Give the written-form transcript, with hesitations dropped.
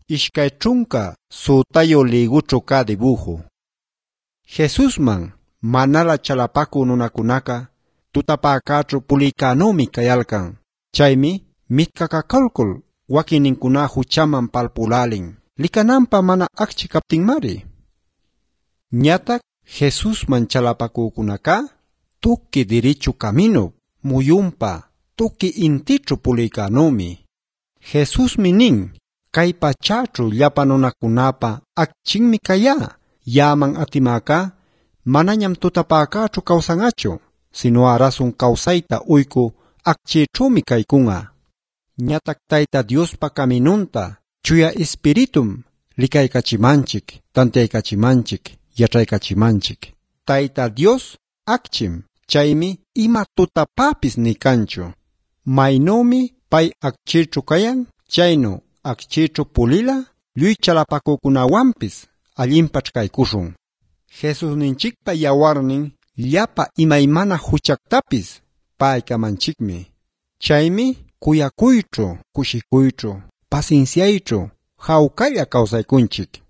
ishkay chunka sutayo ligucho ka dibujo. Jesusman manala chalapaku nunakunaka tutapakachu pulikanumi kayalkan. Chaymi mitkakakalkul wakininkuna huchaman palpulalin. Likanampa mana akchi kaptinmari. Ñatak Jesusman chalapakukunaka tuki dirichu camino muyumpa tuki intichu pulikanumi. Jesusmi nin kay pachachu llapa nunakunapa akchinmi kaya yaman atimaka manañam tutapakachu kawsanachu sino arasun kawsayta uyku akchichumi kaykunga. Ñatak Tayta Diospa kaminunta chuya espiritum likaykachimanchik, tantiaykachimanchik, yachaykachimanchik. Tayta Dios akchim, chaymi ima tutapapis nikanchu. Maynumi pay akchichu kayan, chayno akchichu pulila, lluy chalapakukunawanpis allimpach kaykushun. Jesus ninchikpa yawarnin llapa imaymana huchaktapis paykamanchikmi. Chaymi kuyakuychu, kushikuychu, pacienciaychu, hawkalla kawsaykunchik.